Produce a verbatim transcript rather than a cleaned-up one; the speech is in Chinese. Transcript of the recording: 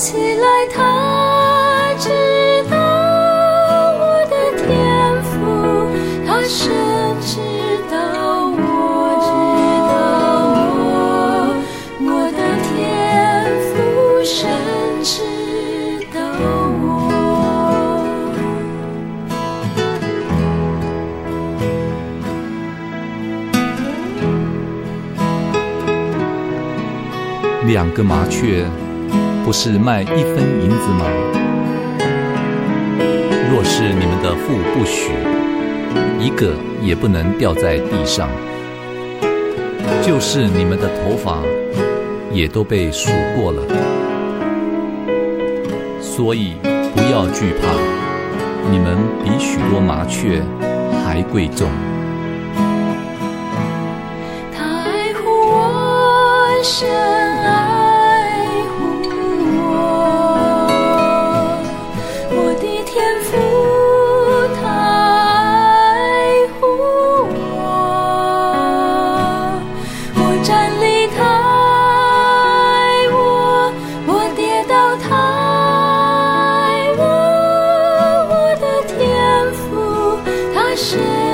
起来，他知道我的天赋，他深知道我，知道我，我的天赋深知道我。 两个麻雀不是卖一分银子吗？若是你们的父不许，一个也不能掉在地上。就是你们的头发也都被数过了，所以不要惧怕，你们比许多麻雀还贵重。 他爱护我，深爱护我，我的天父他爱护我，我站立他爱我，我跌倒他爱我，我的天父他深